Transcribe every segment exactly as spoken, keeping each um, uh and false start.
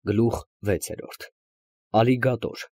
Գլուխ վեցերորդ Ալիգատոր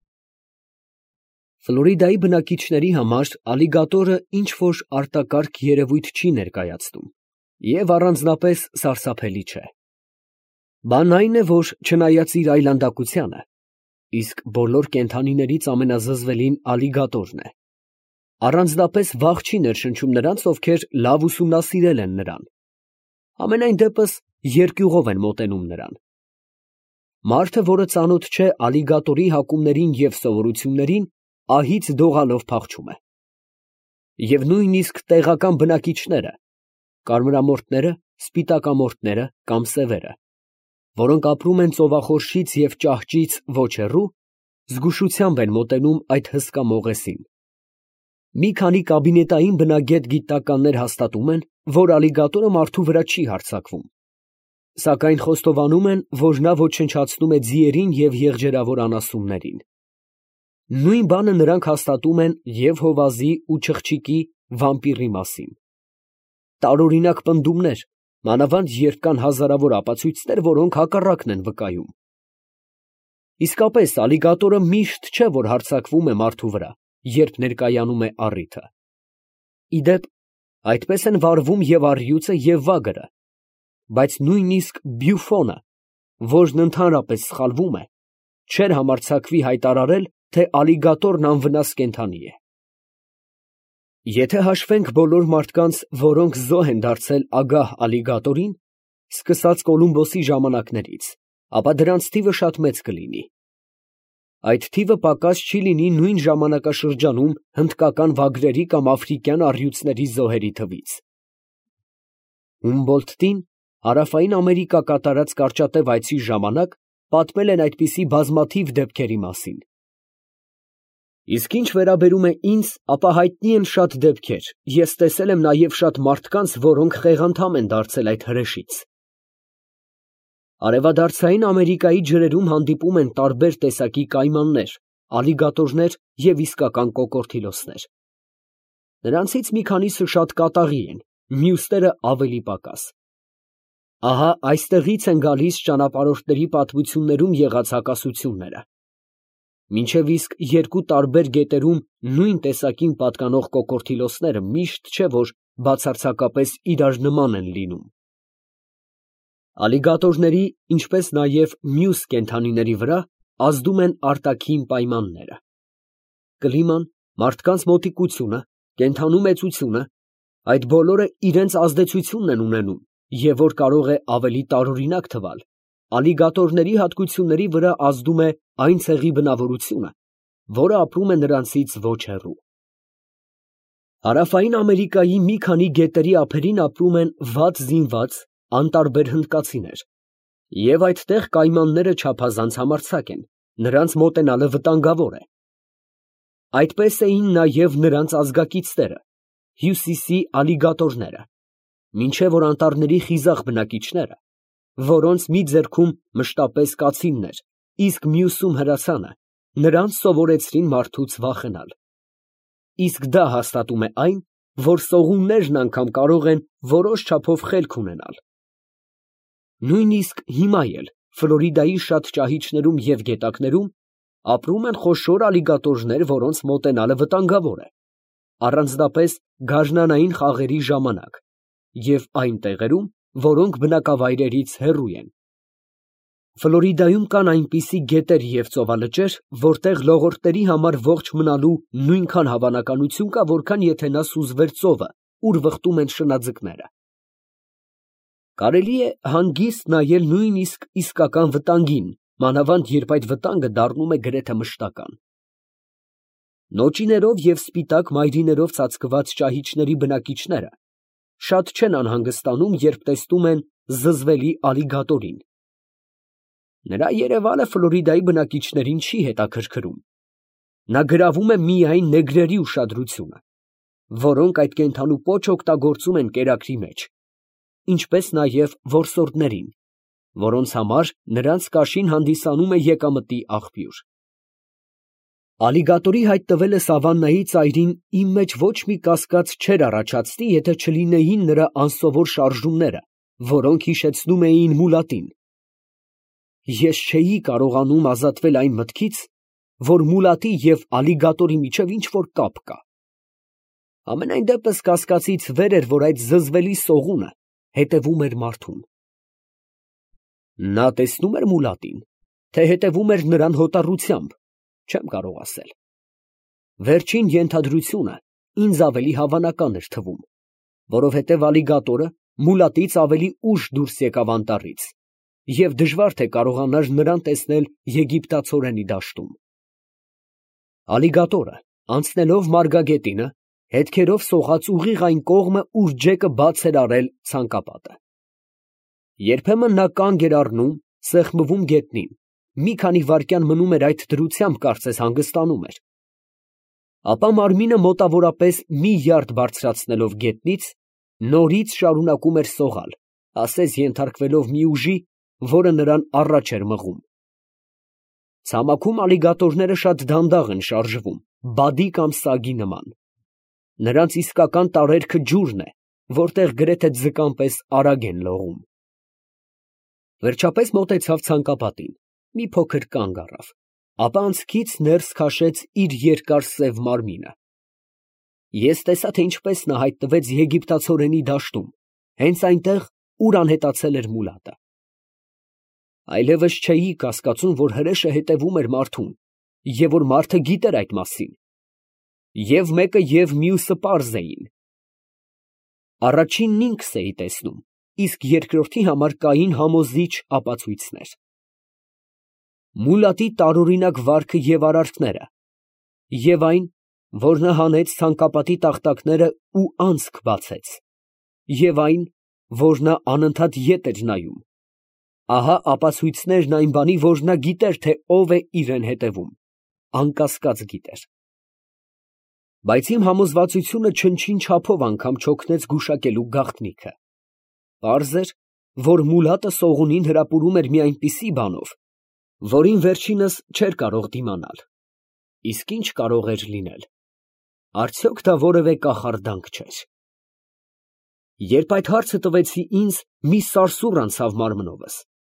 Ֆլորիդայի բնակիչների համար ալիգատորը ինչ-որ արտակարգ երևույթ չի ներկայացնում և առանձնապես սարսափելի չէ։ Բանն այն է, որ չնայած իր այլանդակությանը, իսկ բոլոր կենդանիներից ամենազզվելին ալիգատորն է, առանձնապես վախ չի ներշնչում նրանց, ովքեր լավ ուսումնասիրել են նրան, համենայն դեպս երկյուղով են մոտենում նրան։ Մարդը, որը ծանոթ չէ ալիգատորի հակումներին և սովորություններին, ահից դողալով փախչում է։ Եվ նույնիսկ տեղական բնակիչները, կարմրամորթները, սպիտակամորթները կամ սևերը, որոնք ապրում են ծովախորշից և ճահճից ոչ հեռու, զգուշությամբ են մոտենում այդ հսկա մողեսին։ Մի քանի կաբինետային բնագետ գիտնականներ հաստատում են, որ ալիգատորը մարդու վրա չի հարձակվում, սակայն խոստովանում են, որ նա ոչնչացնում է ձիերին և եղջերավոր անասուններին։ Նույն բանը նրանք հաստատում են և հովազի ու չղջիկի վամպիրի մասին։ Տարօրինակ պնդումներ, մանավանդ երբ կան հազարավոր ապացույցներ, որոնք հակառակն են վկայում։ Իսկապես, ալիգատորը միշտ չէ, որ հարձակվում է մարդու վրա, երբ ներկայանում է առիթը։ Ի դեպ, այդպես են վարվում և առյուծը, և վագրը, բայց նույնիսկ Բյուֆոնը, որն ընդհանրապես սխալվում է, չէր համարձակվի հայտարարել, թե ալիգատորն անվնաս կենդանի է։ Եթե հաշվենք բոլոր մարդկանց, որոնք զոհ են դարձել ագահ ալիգատորին, սկսած Կոլումբոսի ժամանակներից, ապա դրանց թիվը շատ մեծ կլինի։ Այդ թիվը պակաս չի լինի նույն ժամանակաշրջանում հնդկական վագրերի կամ աֆրիկյան առյուծների զոհերի թվից։ Հումբոլդտին Հարավային Ամերիկա կատարած կարճատև այցի ժամանակ պատմել են այդպիսի բազմաթիվ դեպքերի մասին։ Իսկ ինչ վերաբերում է ինձ, ապա հայտնի են շատ դեպքեր, ես տեսել եմ նաև շատ մարդկանց, որոնք խեղանդամ են դարձել այդ հրեշից։ Արևադարձային Ամերիկայի ջրերում հանդիպում են տարբեր տեսակի կայմաններ, ալիգատորներ և իսկական կոկորդիլոսներ։ Նրանցից մի քանիսը շատ կատաղի են, մյուսները ավելի պակաս։ Ահա այստեղից են գալիս ճանապարհորդների պատմություններում եղած հակասությունները։ Մինչև իսկ երկու տարբեր գետերում նույն տեսակին պատկանող կոկորդիլոսները միշտ չէ, որ բացարձակապես իրար նման են լինում։ Ալիգատորների, ինչպես նաև մյուս կենդանիների վրա ազդում են արտաքին պայմանները։ Կլիման, մարդկանց մոտիկությունը, կենդանու մեծությունը, այդ բոլորը իրենց ազդեցությունն են ունենում, և որ կարող է ավելի տարօրինակ թվալ, ալիգատորների հատկությունների վրա ազդում է այն ցեղի բնավորությունը, որը ապրում է նրանցից ոչ հեռու։ Հարավային Ամերիկայի մի քանի գետերի ափերին ապրում են վատ զինված, անտարբեր հնդկացիներ, և այդտեղ կայմանները չափազանց համարձակ են, նրանց մոտենալը վտանգավոր է։ Այդպես էին նաև նրանց ազգակիցները, հյուսիսի ալիգատորները, մինչև որ անտառների խիզախ բնակիչները, որոնց մի ձեռքում մշտապես կացինն էր, իսկ մյուսում հրացանը, նրանց սովորեցրին մարդուց վախենալ։ Իսկ դա հաստատում է այն, որ սողուններն անգամ կարող են որոշ չափով խելք ունենալ։ Նույնիսկ հիմա էլ Ֆլորիդայի շատ ճահիճներում և գետակներում ապրում են խոշոր ալիգատորներ, որոնց մոտենալը վտանգավոր է, առանձնապես գարնանային խաղերի ժամանակ և այն տեղերում, որոնք բնակավայրերից հեռու են։ Ֆլորիդայում կան այնպիսի գետեր և ծովալճեր, որտեղ լողորդների համար ողջ մնալու նույնքան հավանականություն կա, որքան եթե նա սուզվեր ծովը, ուր վխտում են շնաձկները։ Կարելի է հանգիստ նայել նույնիսկ իսկական վտանգին, մանավանդ երբ այդ վտանգը դառնում է գրեթե մշտական։ Նոճիներով և սպիտակ մայրիներով ծածկված ճահիճների բնակիչները շատ չեն անհանգստանում, երբ տեսնում են զզվելի ալիգատորին։ Նրա երևանը Ֆլորիդայի բնակիչներին չի հետաքրքրում։ Նա գրավում է միայն նեգրերի ուշադրությունը, որոնք այդ կենդանու պոչ օգտագործում են կերակրի մեջ, ինչպես նաև որսորդներին, որոնց համար նրանց կաշին հանդիսանում է եկամտի աղբյուր։ Ալիգատորի հայտնվելը սավաննայի ծայրին իմ մեջ ոչ մի կասկած չէր առաջացնի, եթե չլինեին նրա անսովոր շարժումները, որոնք հիշեցնում էին մուլատին։ ես չէի կարողանում ազատվել այն մտքից, որ մուլատի և ալիգատորի միջև ինչ-որ կապ կա։ Համենայն դեպս կասկածից վեր էր, որ այդ զզվելի սողունը հետևում էր մարդուն։ Նա տեսնո՞ւմ էր մուլատին, թե հետևում էր նրան հոտառությամբ, չեմ կարող ասել։ Վերջին ենթադրությունը ինձ ավելի հավանական էր թվում, որովհետև ալիգատորը մուլատից ավելի ուշ դուրս եկավ անտառից, և դժվար թե կարողանար նրան տեսնել եգիպտացորենի դաշտում։ Ալիգատորը, անցնելով մարգագետինը, հետքերով սողաց ուղիղ այն կողմը, ուր Ջեկը բաց էր արել ցանկապատը։ Երբեմն նա կանգ էր առնում, սեղմում գետնին, մի քանի վայրկյան մնում էր այդ դրությամբ, կարծես հանգստանում էր։ Ապա մարմինը մոտավորապես մի յարդ բարձրացնելով գետնից, նորից շարունակում էր սողալ, ասես ենթարկվելով մի ուժի, որը նրան առաջ էր մղում։ Ցամաքում ալիգատորները շատ դանդաղ են շարժվում, բադի կամ սագի նման։ Նրանց իսկական տարերքը ջուրն է, որտեղ գրեթե ձկան պես արագ են լողում։ Վերջապես մոտեցավ ցանկապատին, մի փոքր կանգ առավ, ապա անցքից ներս քաշեց իր երկար սև մարմինը։ Ես տեսա, թե ինչպես նա հայտնվեց եգիպտացորենի դաշտում, հենց այնտեղ, ուր անհետացել էր մուլատը։ Այլևս չէի կասկածում, որ հրեշը հետևում էր մարդուն, և որ մարդը գիտեր այդ մասին։ Եվ մեկը և մյուսը պարզ էին։ Առաջինն ինքս էի տեսնում, իսկ երկրորդի համար կային համոզիչ ապացույցներ։ Մուլատի տարօրինակ վարքը և արարքները, և այն, որ նա հանեց ցանկապատի տախտակները ու անցք բացեց, և այն, որ նա անընդհատ ետ էր նայում, ահա ապացույցներն այն բանի, որ նա գիտեր, թե ով է իրան հետևում, անկասկած գիտեր։ Բայց իմ համոզվածությունը չնչին չափով անգամ չօգնեց գուշակելու գաղտնիքը։ Պարզ էր, որ մուլատը սողունին հրապուրում էր մի այնպիսի բանով, որին վերջինս չէր կարող դիմանալ։ Իսկ ի՞նչ կարող էր լինել։ Արդյոք դա որևէ կախարդանք չէր։ Երբ այդ հարցը տվեցի ինձ, մի սարսուռ անցավ մարմնովս։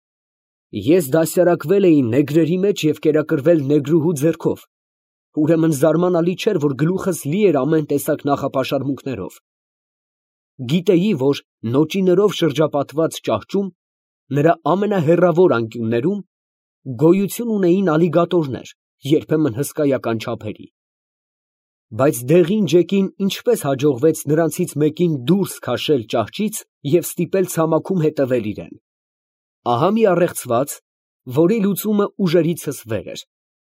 Ես դասյարակվել էի նեգրերի մեջ և կերակրվել նեգրուհու ձեռքով, ուրեմն զարմանալի չէր, որ գլուխս լի էր ամեն տեսակ նախապաշարմունքներով։ Գիտեի, որ նոճիներով շրջապատված ճահճում, նրա ամենահեռավոր անկյուններում, գոյություն ունեին ալիգատորներ, երբեմն հսկայական չափերի։ Բայց դեղին Ջեկին ինչպես հաջողվեց նրանցից մեկին դուրս քաշել ճահճից և ստիպել ցամաքում հետևել իրան։ Ահա մի առեղծված, որի լուծումը ուժերիցս վեր էր։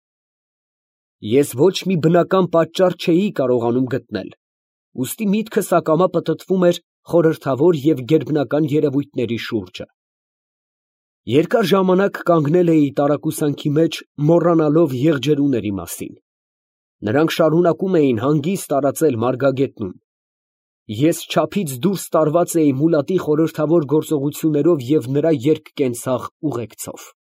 Ես ոչ մի բնական պատճառ չէի կարողանում գտնել, ուստի միտքս ակամա պտտվում էր խորհրդավոր և գերբնական երևույթների շուրջը։ Երկար ժամանակ կանգնել էի տարակուսանքի մեջ, մոռանալով եղջերուների մասին։ Նրանք շարունակում էին հանգիստ տարածել մարգագետնում։ Ես չափից դուրս տարված էի մուլատի խորհրդավոր գործողություններով և նրա երկկենցաղ ուղեկցով։